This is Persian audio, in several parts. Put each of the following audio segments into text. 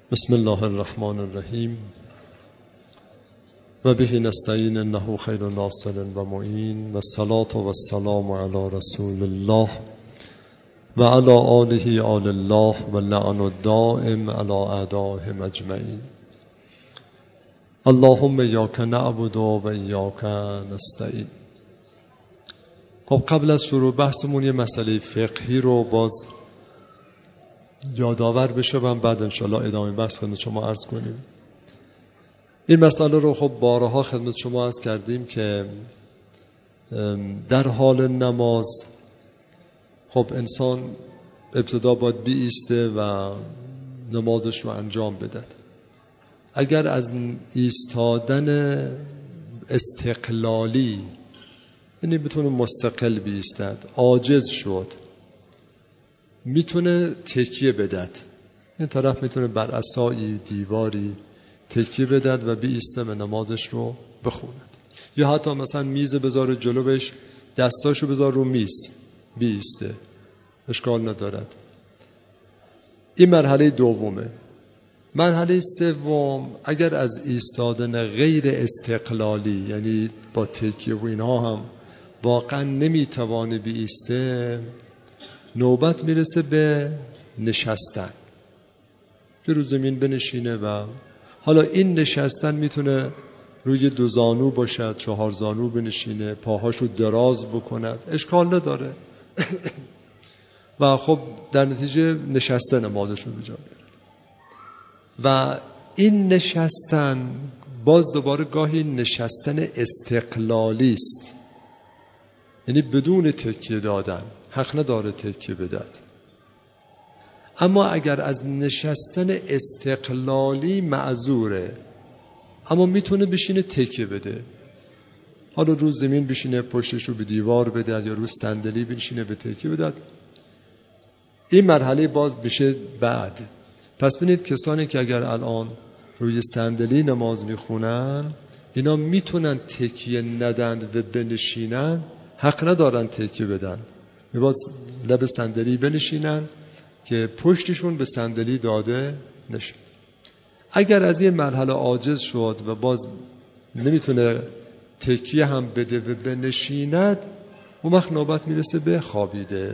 بسم الله الرحمن الرحیم و به نستعین انه خیر ناصر و معین و الصلاة و السلام علی رسول الله و علی آله آل الله و لعن الدائم علی اعدائهم اجمعین. اللهم ایاک نعبد و ایاک نستعین. خب قبل از شروع بحثمون یه مسئله فقهی رو باز یادآور بشم، بعد انشاءالله ادامه بحث خدمت شما عرض کنیم. این مسئله رو خب بارها خدمت شما عرض کردیم که در حال نماز خب انسان ابتدا باید بیسته و نمازش رو انجام بده. اگر از ایستادن استقلالی، یعنی بتونه مستقل بیستد، عاجز شد، میتونه تکیه بدد. این طرف میتونه بر عصایی دیواری تکیه بدد و بیسته و نمازش رو بخوند. یا حتی مثلا میز بذاره جلوش، دستاشو بذار رو میز بیسته، اشکال ندارد. این مرحله دومه. مرحله سوم، اگر از ایستادن غیر استقلالی، یعنی با تکیه و اینها هم واقعا نمیتوانه بیسته، نوبت میرسه به نشستن، که رو زمین بنشینه. و حالا این نشستن میتونه روی 2 زانو باشد، 4 زانو بنشینه، پاهاشو دراز بکند، اشکال نداره. و خب در نتیجه نشستن نمازشو بجا بیاره. و این نشستن باز دوباره گاهی نشستن استقلالی است، یعنی بدون تکیه دادن، حق نداره تکیه بدد. اما اگر از نشستن استقلالی معذوره، اما میتونه بشینه تکیه بده، حالا رو زمین بشینه پشتشو به دیوار بده یا رو صندلی بشینه به تکیه بده، این مرحله باز بشه بعد. پس ببینید کسانی که اگر الان روی صندلی نماز میخونن، اینا میتونن تکیه ندن و بنشینن، حق ندارن تکیه بدن، میباید لب صندلی بنشینن که پشتشون به صندلی داده نشه. اگر از این مرحله عاجز شد و باز نمیتونه تکیه هم بده و بنشیند، اون وقت نوبت میرسه به خوابیده،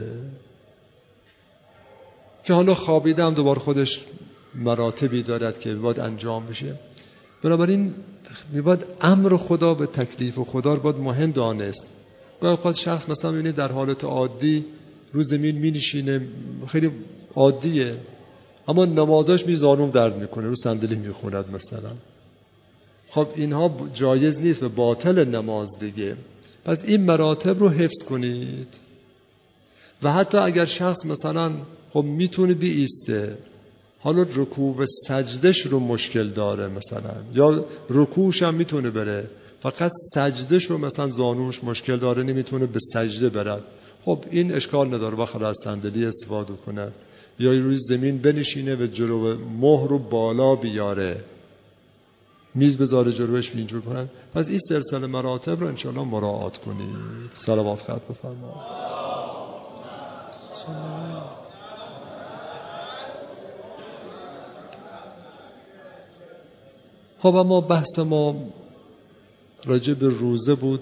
که حالا خوابیده هم دوباره خودش مراتبی دارد که باید انجام بشه. بنابراین باید امر خدا به تکلیف خدا رو باید مهم دانست. باید خود شخص مثلا ببینید در حالت عادی رو زمین می نشینه، خیلی عادیه، اما نمازش می زانوم درد میکنه، رو صندلی می خوند مثلا. خب اینها جایز نیست و باطل نماز دیگه. پس این مراتب رو حفظ کنید. و حتی اگر شخص مثلا خب میتونه بیسته، حالا رکوع و سجدش رو مشکل داره مثلا، یا رکوعش هم میتونه بره، فقط سجدش رو مثلا زانوش مشکل داره، نمیتونه به سجده برد، خب این اشکال نداره، بخواد از صندلی استفاده کنه یا روی زمین بنشینه و جلو مهر رو بالا بیاره، میز بذاره جلوش اینجور کنن. پس این سلسله مراتب رو انشاءالله مراعات کنید. صلوات خط بفرمایید. خب اما بحث ما راجع به روزه بود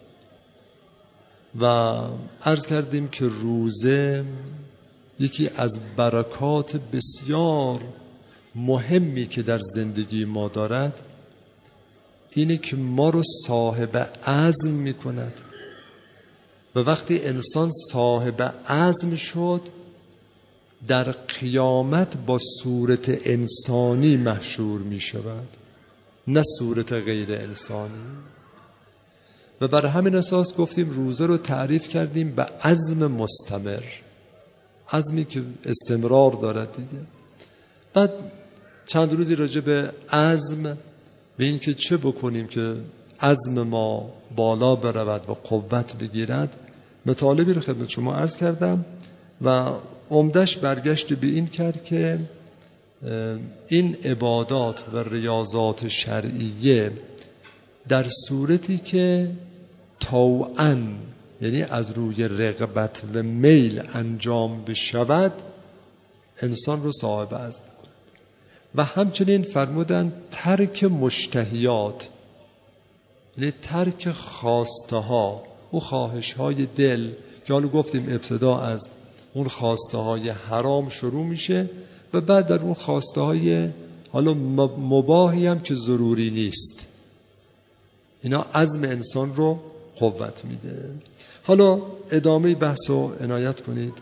و عرض کردیم که روزه یکی از برکات بسیار مهمی که در زندگی ما دارد اینه که ما رو صاحب عزم می کند. و وقتی انسان صاحب عزم شد، در قیامت با صورت انسانی محشور می شود، نه صورت غیر انسانی. و بر همین اساس گفتیم روزه رو تعریف کردیم به عزم مستمر، عزمی که استمرار دارد دیگه. بعد چند روزی راجع به عزم، به این که چه بکنیم که عزم ما بالا برود و قوت بگیرد، مطالبی رو خدمت شما عرض کردم و عمدش برگشت به این کرد که این عبادات و ریاضات شرعیه در صورتی که طوعاً، یعنی از روی رغبت و میل انجام بشود، انسان رو صاحب عزم کند. و همچنین فرمودن ترک مشتهیات، یعنی ترک خواسته ها، او خواهش های دل که حالا گفتیم ابتدا از اون خواسته های حرام شروع میشه و بعد در اون خواسته های حالا مباحی هم که ضروری نیست، اینا عزم انسان رو قوت میده. حالا ادامه بحث رو عنایت کنید.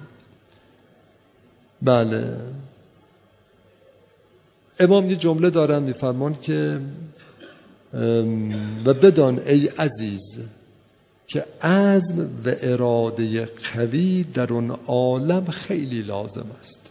بله، امام یه جمله دارن میفرمان که و بدان ای عزیز که عزم و اراده قوی در اون عالم خیلی لازم است.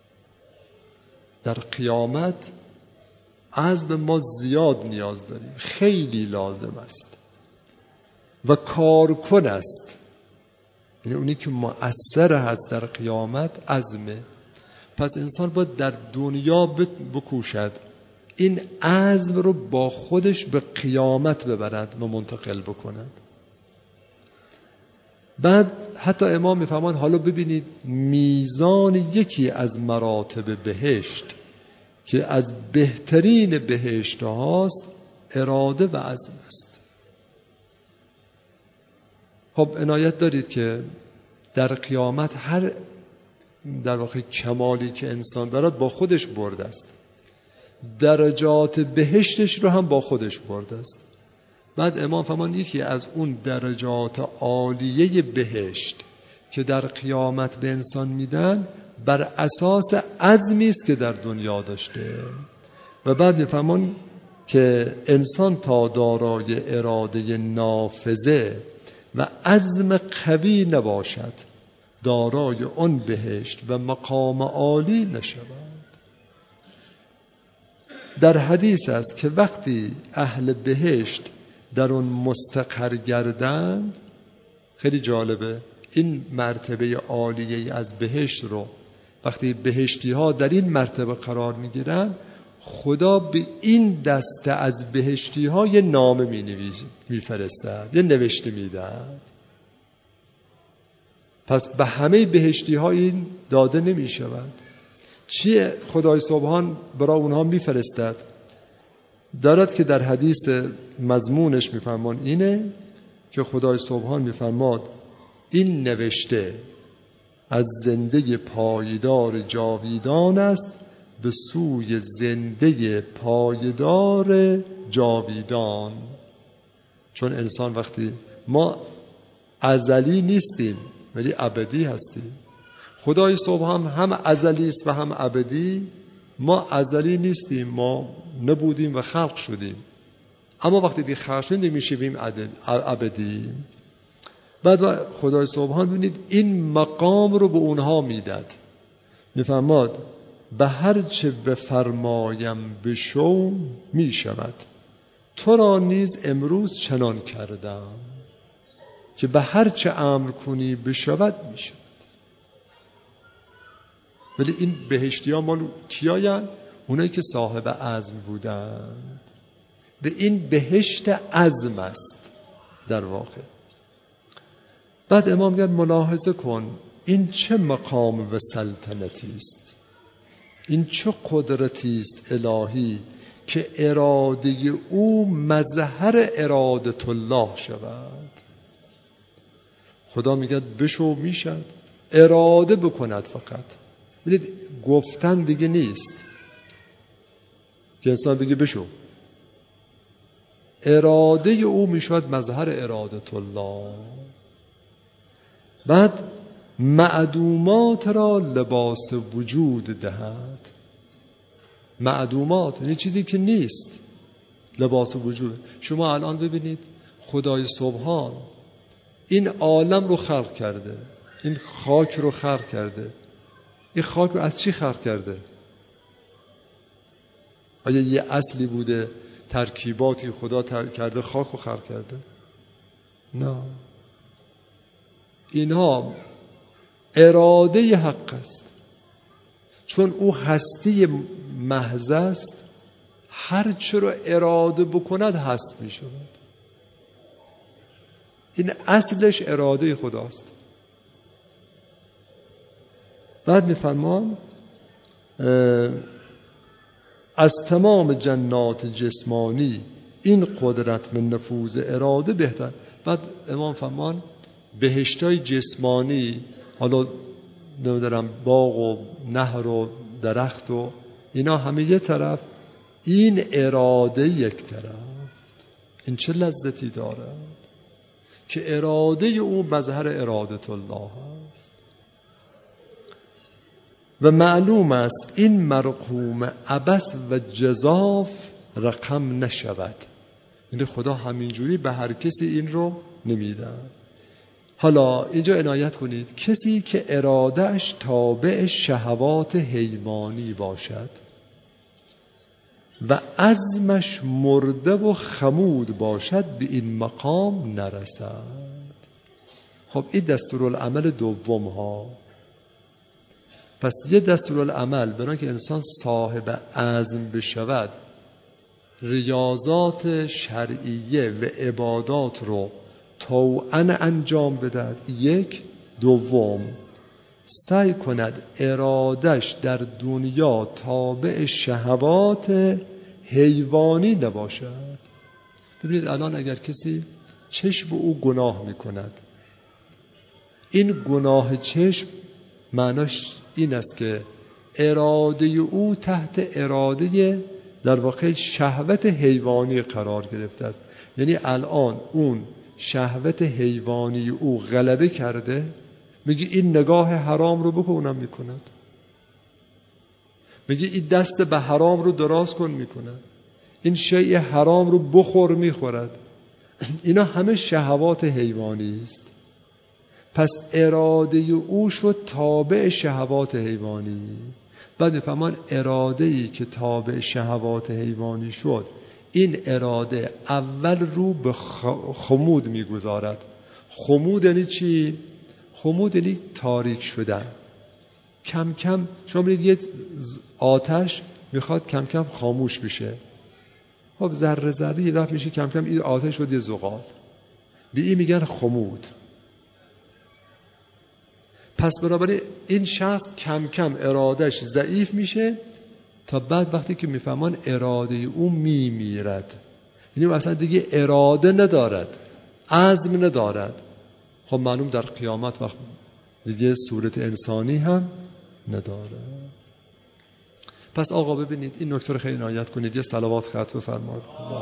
در قیامت عزم ما زیاد نیاز داریم، خیلی لازم است و کارکن است، یعنی اونی که مؤثر هست در قیامت عزمه. پس انسان باید در دنیا بکوشد این عزم رو با خودش به قیامت ببرد و منتقل بکند. بعد حتی امام میفرمان حالا ببینید میزان یکی از مراتب بهشت که از بهترین بهشت هاست اراده و عزم است. خب عنایت دارید که در قیامت هر در واقع کمالی که انسان دارد با خودش برده است، درجات بهشتش رو هم با خودش برده است. بعد امام فرمان یکی از اون درجات عالیه بهشت که در قیامت به انسان میدن بر اساس عزمی است که در دنیا داشته. و بعد میفرمان که انسان تا دارای اراده نافذه و عزم قوی نباشد دارای اون بهشت و مقام عالی نشود. در حدیث است که وقتی اهل بهشت در اون مستقر گردند، خیلی جالبه این مرتبه عالیه از بهشت رو وقتی بهشتی ها در این مرتبه قرار میگیرن، خدا به این دسته از بهشتی ها یه نامه میفرستد، یه نوشته میدهد. پس به همه بهشتی ها این داده نمی شود. چیه خدای سبحان برای اونها میفرستد؟ دارد که در حدیث مضمونش میفرمان اینه که خدای سبحان میفرماد این نوشته از زنده پایدار جاویدان است به سوی زنده پایدار جاویدان. چون انسان وقتی ما ازلی نیستیم ولی ابدی هستیم. خدای سبحان هم ازلی است و هم ابدی. ما ازلی نیستیم، ما نبودیم و خلق شدیم، اما وقتی دیگه خلق شدیم میشیم ابدی. بعد خدای سبحان ببینید این مقام رو به اونها میداد، میفرماد به هر چه بفرمایم بشو میشود، تو را نیز امروز چنان کردم که به هر چه امر کنی بشود میشود. ولی این بهشتی ها مال کیاین؟ اونایی که صاحب عزم بودند. به این بهشت عزم است در واقع. بعد امام میگه ملاحظه کن این چه مقام و سلطنتی است، این چه قدرتی است الهی که اراده او مظهر اراده الله شود. خدا میگه بشو میشد، اراده بکند فقط. ببینید گفتن دیگه نیست که انسان بگه بشو، اراده او میشود مظهر اراده الله. بعد معدومات را لباس وجود دهد. معدومات یعنی چیزی که نیست لباس وجود. شما الان ببینید خدای سبحان این عالم رو خلق کرده، این خاک رو خلق کرده. این خاک رو از چی خلق کرده؟ آیا یه اصلی بوده ترکیباتی خدا کرده خاک رو خلق کرده؟ نه، اینها اراده حق است. چون او هستی محض است، هر چه رو اراده بکند هست می شود. این اصلش اراده خداست. بعد می فرمان از تمام جنات جسمانی این قدرت من نفوذ اراده بهتر. بعد امام فرمان بهشتای جسمانی، حالا نمیدونم باغ و نهر و درخت و اینا همه یه طرف، این اراده یک طرف. این چه لذتی دارد که اراده او مظهر اراده الله است. و معلوم است این مرقوم عبث و جزاف رقم نشود. یعنی خدا همینجوری به هر کسی این رو نمیده. حالا اینجا عنایت کنید، کسی که ارادهش تابع شهوات حیوانی باشد و عزمش مرده و خمود باشد، به این مقام نرسد. خب این دستورالعمل دوم ها. پس یه دستورالعمل برای که انسان صاحب عزم بشود، ریاضات شرعیه و عبادات رو طوعاً انجام بدهد. یک. دوم، سعی کند ارادش در دنیا تابع شهوات حیوانی نباشد. ببینید الان اگر کسی چشم او گناه میکند، این گناه چشم معناش این است که اراده او تحت اراده در واقع شهوت حیوانی قرار گرفته است. یعنی الان اون شهوت حیوانی او غلبه کرده، میگه این نگاه حرام رو بکن، اونم میکند. میگه این دست به حرام رو دراز کن، میکند. این شیء حرام رو بخور، میخورد. اینا همه شهوات حیوانی است. پس اراده او شد تابع شهوات حیوانی. بعد میفهمان اراده ای که تابع شهوات حیوانی شد، این اراده اول رو به خمود میگذارد. خمود یعنی چی؟ خمود یعنی تاریک شدن. کم کم شما ببینید یه آتش میخواد کم کم خاموش بشه. خب ذره ذره یه وقت میشه کم کم این آتش شد یه زغال. به این میگن خمود. پس بنابراین این شخص کم کم ارادش ضعیف میشه تا بعد وقتی که میفهمان اراده او میمیرد، یعنی اصلا دیگه اراده ندارد، عزم ندارد. خب معلوم در قیامت وقت دیگه صورت انسانی هم نداره. پس آقا ببینید این نکته رو خیلی عنایت کنید. یه صلوات خط بفرمایید.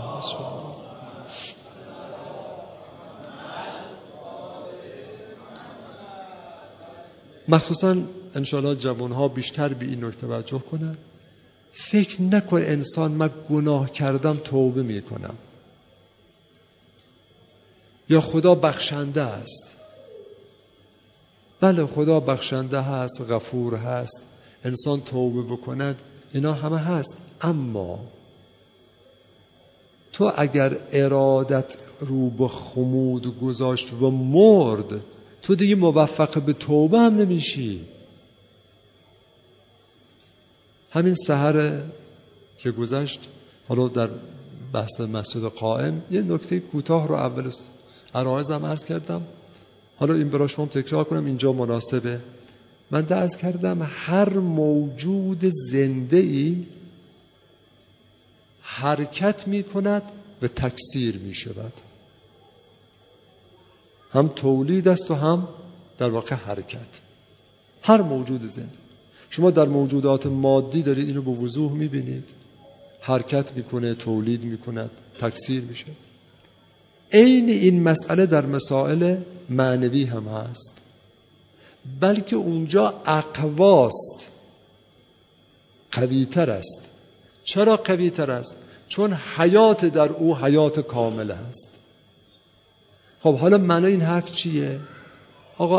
مخصوصا انشاءالله جوانها بیشتر به این نکته توجه کنن. فکر نکن انسان من گناه کردم توبه میکنم یا خدا بخشنده است. بله خدا بخشنده هست، غفور هست، انسان توبه بکند، اینا همه هست. اما تو اگر ارادت رو به خمود گذاشت و مرد، تو دیگه موفق به توبه هم نمیشی. همین سحر که گذشت، حالا در بحث مسجد قائم یه نکته کوتاه رو اول عرایزم عرض کردم، حالا این برای شما تکرار کنم، اینجا مناسبه. من عرض کردم هر موجود زنده‌ای حرکت می کند و تکثیر می شود. هم تولید است و هم در واقع حرکت. هر موجود زنده. شما در موجودات مادی دارید اینو به وضوح می بینید. حرکت می کنه، تولید می کند، تکثیر می شود. عین این مسئله در مسائل معنوی هم هست، بلکه اونجا اقواست، قوی‌تر است. چرا قوی‌تر است؟ چون حیات در او حیات کامل است. خب حالا معنی این حرف چیه؟ آقا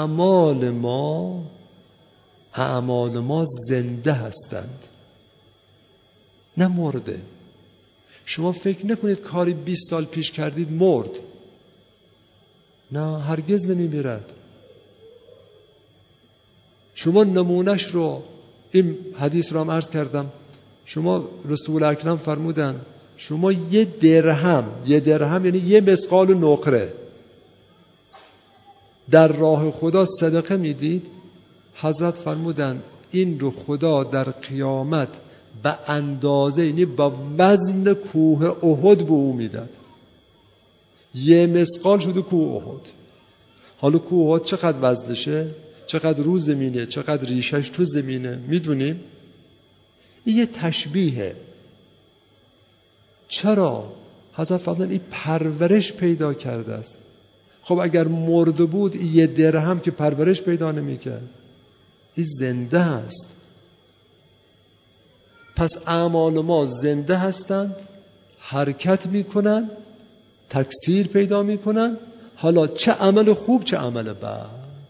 اعمال ما زنده هستند، نه مرده. شما فکر نکنید کاری 20 سال پیش کردید مرد. نه، هرگز نمیمیرد. شما نمونش رو، این حدیث رو هم عرض کردم، شما رسول اکرم فرمودن شما یه درهم یعنی یه مثقال نقره در راه خدا صدقه میدید، حضرت فرمودن این رو خدا در قیامت به اندازه، یعنی با وزن کوه احد به او میداد. یه مثقال شده کوه احد. حالا کوه احد چقدر وزنشه، چقدر رو زمینه، چقدر ریشش تو زمینه، میدونیم؟ این یه تشبیهه. چرا؟ حضرت فرمودن این پرورش پیدا کرده است. خب اگر مرده بود یه درهم که پرورش پیدا نمی‌کرد. این زنده است. پس اعمال ما زنده هستند، حرکت میکنن، تکثیر پیدا میکنن. حالا چه عمل خوب چه عمل بد.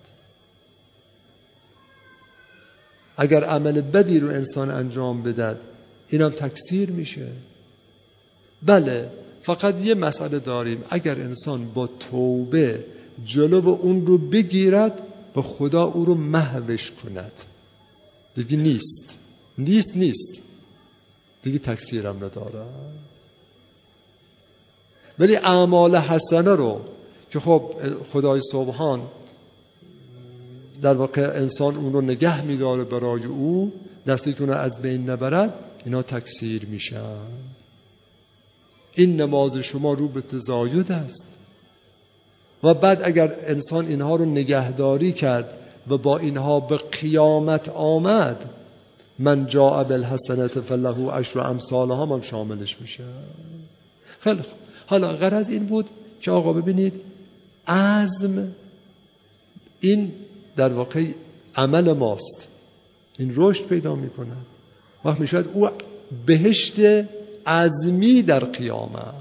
اگر عمل بدی رو انسان انجام بده اینم تکثیر میشه. بله، فقط یه مسئله داریم، اگر انسان با توبه جلو اون رو بگیرد به خدا او رو محوش کند دیگه نیست دیگه تکثیرم نداره. ولی اعمال حسنه رو که خب خدای سبحان در واقع انسان اون رو نگه میداره برای او، دستی که اون رو از بین نبرد، اینا تکثیر میشن. این نماز شما رو به تزاید است. و بعد اگر انسان اینها رو نگهداری کرد و با اینها به قیامت آمد، من جاء بالحسنة فله عشر امثالها هم شاملش میشه. خیلی خوب. حالا غرض این بود که آقا ببینید عزم این در واقع عمل ماست، این رشد پیدا میکنه. وقت میشود او بهشت عزمی در قیامت.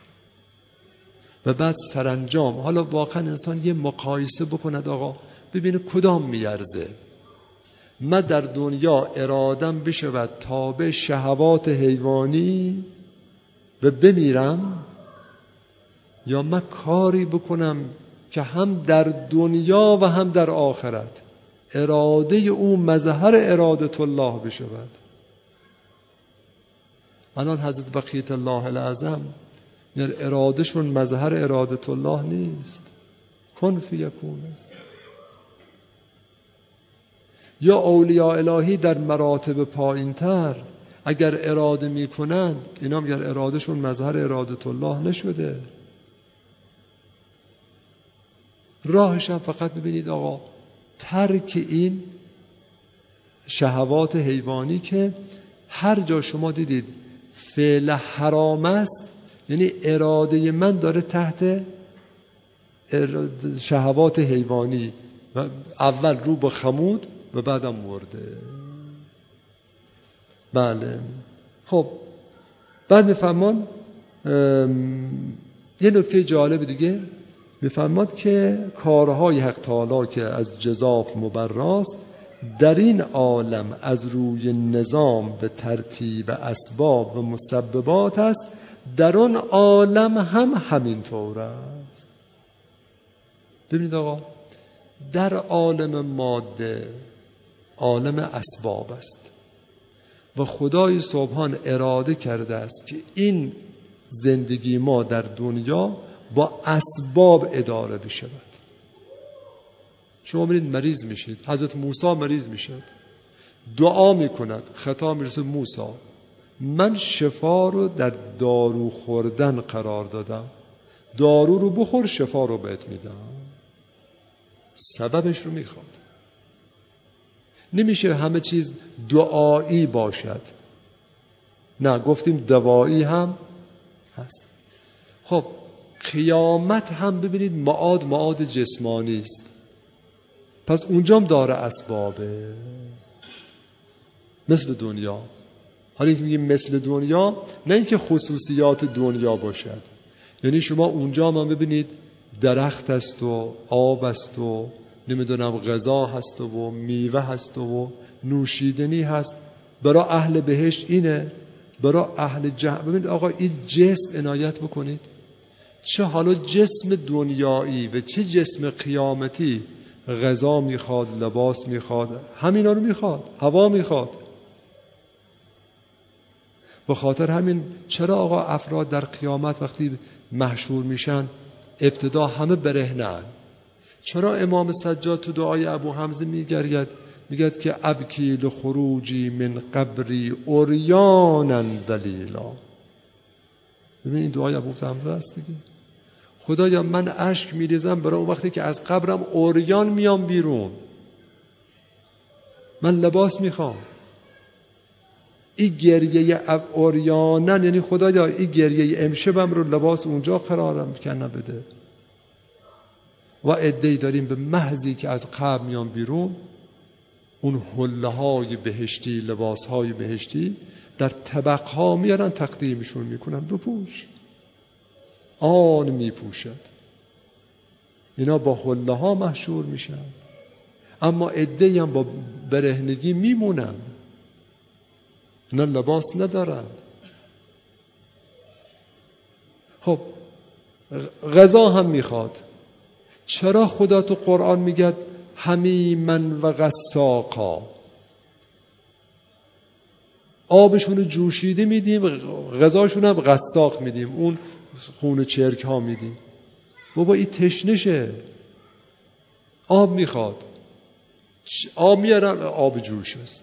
و بعد سرانجام حالا واقعا انسان یه مقایسه بکند، آقا ببینه کدام میارزه. من در دنیا ارادم بشود تابع شهوات حیوانی و بمیرم، یا من کاری بکنم که هم در دنیا و هم در آخرت اراده او مظهر اراده الله بشود. الان حضرت بقیت الله الاعظم یعنی ارادهشون مظهر اراده الله نیست، کن فیکون است. یا اولیاء الهی در مراتب پایینتر اگر اراده میکنند، اینا اگر ارادهشون مظهر اراده الله نشده. راهش هم فقط ببینید آقا ترک این شهوات حیوانی که هر جا شما دیدید فعل حرام است، یعنی اراده من داره تحت شهوات حیوانی و اول رو به خمود و بعدم مرده. بله. خب بعد میفرمان یه نکته جالب دیگه میفرماد که کارهای حق تعالی که از جزاف مبراست در این عالم از روی نظام به ترتیب اسباب و مسببات است، در اون عالم هم همینطور است. ببینید آقا در عالم ماده عالم اسباب است و خدای سبحان اراده کرده است که این زندگی ما در دنیا با اسباب اداره بشود. شما برید مریض میشید، حضرت موسی مریض میشد، دعا میکند، خطا میرسه موسی من شفا رو در دارو خوردن قرار دادم، دارو رو بخور شفا رو بهت میدم. سببش رو میخواد. نمیشه همه چیز دعایی باشد، نه گفتیم دوایی هم هست. خب قیامت هم ببینید معاد جسمانی است، پس اونجام داره اسبابه مثل دنیا. حالا که میگیم مثل دنیا، نه اینکه خصوصیات دنیا باشد، یعنی شما اونجا هم ببینید درخت هست و آب هست و نمیدونم غذا هست و میوه هست و نوشیدنی هست. برای اهل بهشت اینه، برای اهل جهنم ببینید آقا این جسم عنایت بکنید، چه حالا جسم دنیایی و چه جسم قیامتی غذا میخواد، لباس میخواد، همینا رو میخواد، هوا میخواد. به خاطر همین چرا آقا افراد در قیامت وقتی محشور میشن ابتدا همه برهنه‌اند؟ چرا امام سجاد تو دعای ابو حمزه میگرید میگه که ابکی لخروجی من قبری عریانا ذلیلا. ببین این دعای ابو حمزه است دیگه. خدایا من اشک میریزم برای اون وقتی که از قبرم عریان میام بیرون، من لباس میخوام. این گریه عریانن یعنی خدایا این گریه امشبم رو لباس اونجا قرارم کنه بده. و عده‌ای داریم به محضی که از قبر میان بیرون اون حله های بهشتی، لباس های بهشتی در طبق ها میارن تقدیمشون میکنن، بپوش. آن میپوشد. اینا با حله ها محشور میشن، اما عده‌ای هم با برهنگی میمونن، اینا لباس ندارن. خب غذا هم میخواد. چرا خدا تو قرآن میگه حمیمن و غساقا؟ آبشونو جوشیده میدیم، غذاشون هم غساق میدیم، اون خون چرک ها میدیم. بابا این تشنشه، آب میخواد، آب میارن، آب جوش است.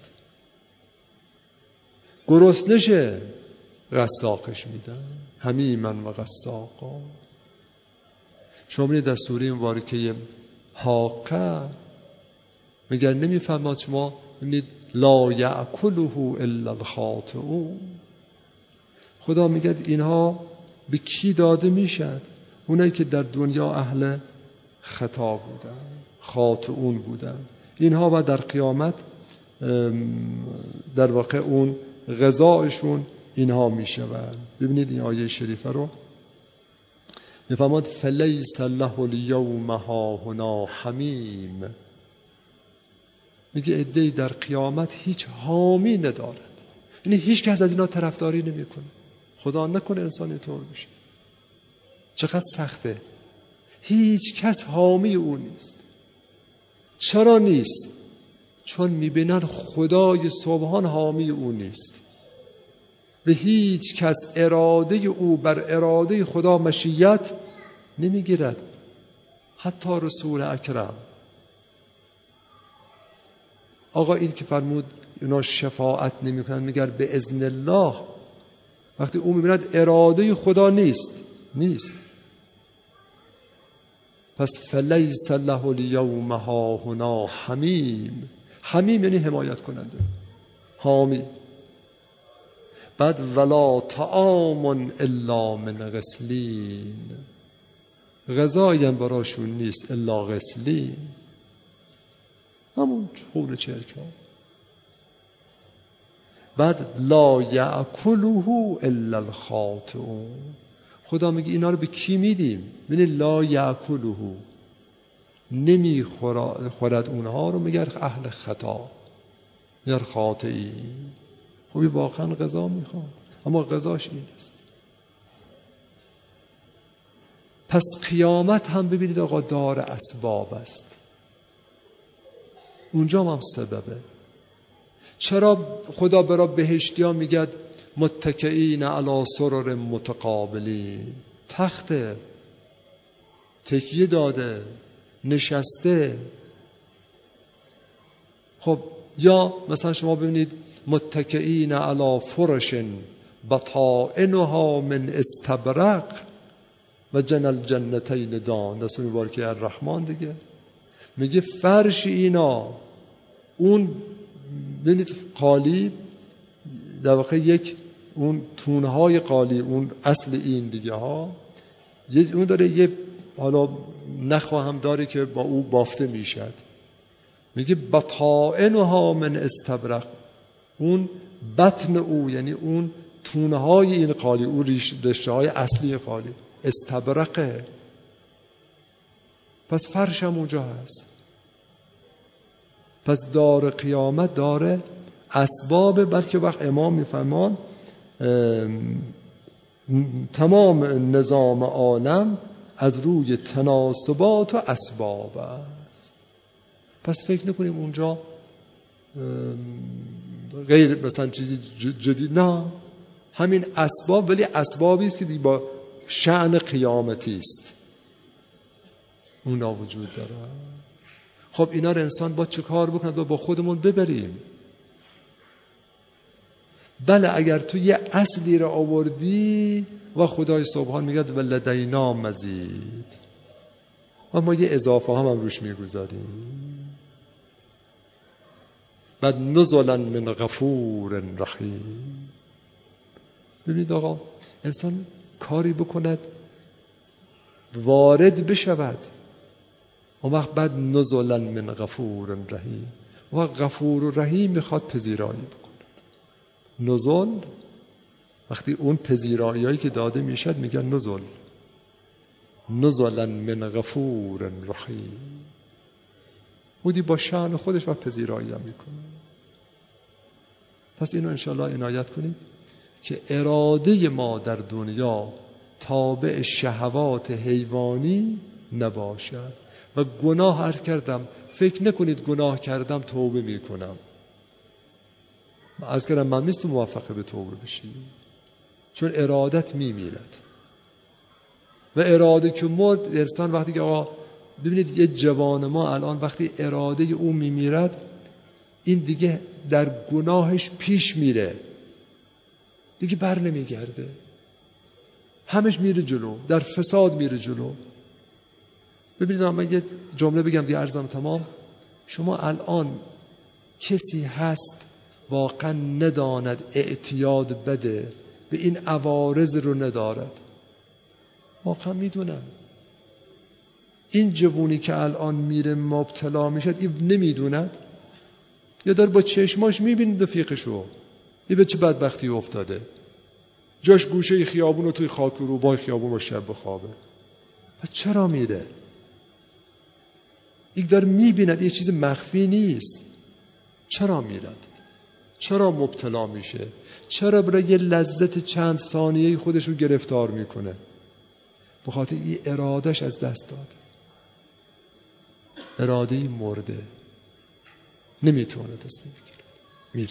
گرسنشه، غساقش میدن. حمیمن و غساقا. شما می‌بینید در سوره مبارکه حاقه میگن نمیفهمید شما می‌بینید لا یأکله الا الخاطئون. خدا میگه اینها به کی داده میشد؟ اونایی که در دنیا اهل خطا بودن، خاطئون بودن. اینها و در قیامت در واقع اون غذایشون اینها میشوند. ببینید این آیه شریفه رو میفهمد فلیس له الیوم هاهنا حمیم. میگه عده‌ای در قیامت هیچ حامی ندارد، یعنی هیچ کس از اینا طرفداری نمیکنه. خدا نکنه انسان اینطور بشه، چقدر سخته. هیچ کس حامی او نیست. چرا نیست؟ چون میبینن خدای سبحان حامی او نیست و هیچ کس اراده او بر اراده خدا مشیت نمیگیرد، حتی رسول اکرم. آقا این که فرمود اینا شفاعت نمیکنن، میگه به اذن الله. وقتی او میبیند اراده خدا نیست. پس فلیس له الیوم هاهنا حمیم. حمیم یعنی حمایت کننده، حامی. بعد ولا طعام الا من غسلین. غذایی هم براشون نیست الا غسلین، همون خون چرک ها. بعد لا یأکله الا الخاطئون. خدا میگه اینا رو به کی میدیم؟ میگه لا یأکله، نمیخورد اونها رو، میگه اهل خطا، میگه خاطئی. خوبی واقعا غذا میخواد، اما غذاش این است. پس قیامت هم ببینید آقا دار اسباب است، اونجا هم سببه. چرا خدا برای بهشتیان میگه متکئین علی سرر متقابلین؟ تخت تکیه داده، نشسته. خب یا مثلا شما ببینید متکئین علی فرش بطائنها من استبرق و جن الجنتین دان. در سوره مبارکه الرحمن دیگه میگه فرش اینا، اون ببینید قالی در واقع یک اون تونهای قالی، اون اصل این دیگه ها، اون داره یه حالا نخوا هم داره که با او بافته میشد. میگه بطائنها من استبرق، اون بطن او یعنی اون تونهای این قالی، اون رشته های اصلی قالی استبرقه. پس فرش هم اونجا هست. پس دار قیامت داره اسباب. بلکه وقت امام میفرمان تمام نظام عالم از روی تناسبات و اسباب است. پس فکر نکنیم اونجا غیر مثلا چیزی جدید، نه، همین اسباب، ولی اسبابی است که با شأن قیامتی است، اونا وجود داره. خب اینا رو انسان با چه کار بکنه و با خودمون ببریم؟ بله اگر تو یه اصلی رو آوردی و خدای سبحان میگه ولدینا مزید و ما یه اضافه هم روش میگذاریم. بعد نزلا من غفور رحیم. ببینید آقا، انسان کاری بکند وارد بشود، اون وقت بعد نزلا من غفور رحیم. و غفور و رحیم میخواد پذیرایی بکند. نزل وقتی اون پذیراییایی که داده میشد میگن نزلا من غفور رحیم. بودی با شأن خودش و پذیرایی هم میکنه. پس اینو انشاءالله عنایت کنید که اراده ما در دنیا تابع شهوات حیوانی نباشد. و گناه عرض کردم، فکر نکنید گناه کردم توبه میکنم. عرض کردم من نیستم موفق به توبه بشی، چون ارادت میمیرد و اراده که مرد انسان وقتی که آقا ببینید یه جوان ما الان وقتی اراده او میمیرد، این دیگه در گناهش پیش میره، دیگه بر نمیگرده، همش میره جلو، در فساد میره جلو. ببینید من یه جمله بگم دیگه عرضم تمام. شما الان کسی هست واقعا نداند اعتیاد بده، به این عوارض رو ندارد؟ واقعا میدونم. این جوونی که الان میره مبتلا میشد این نمیدوند؟ یا داره با چشماش میبینید رفیقشو این به چه بدبختی افتاده، جاش گوشه خیابون و توی خاک رو روبای خیابون با شب بخوابه. و چرا میره؟ این داره میبیند، یه چیز مخفی نیست. چرا میرد؟ چرا مبتلا میشه؟ چرا برای یه لذت چند ثانیه‌ای خودش رو گرفتار میکنه؟ به خاطر این ارادش از دست داد، اراده‌ای مرده، نمیتونه دست بگیره، میره.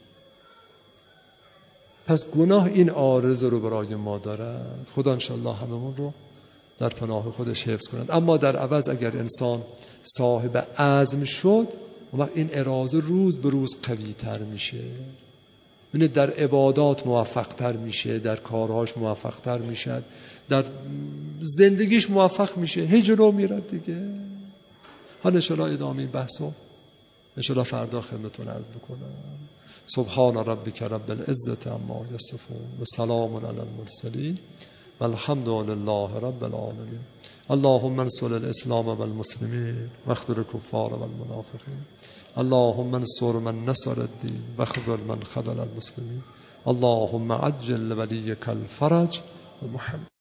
پس گناه این عارضه رو برای ما دارد. خدا انشالله هممون رو در پناه خودش حفظ کنند. اما در عوض اگر انسان صاحب عزم شد، و این اراده روز به روز قوی تر میشه، یعنی در عبادات موفق تر میشه، در کارهاش موفق تر میشه، در زندگیش موفق میشه، هجرو میرد دیگه. حالا انشالله ادامه این بحثو انشالله فردا خدمتتون عرض بکنم. سبحان ربک رب العزة عما یصفون و سلام علی المرسلین و الحمد لله رب العالمین. اللهم انصر الاسلام والمسلمین واخذل الكفار والمنافقین. اللهم انصر من نصر الدین واخذل من خذل المسلمین. اللهم عجل لولیک الفرج. محمد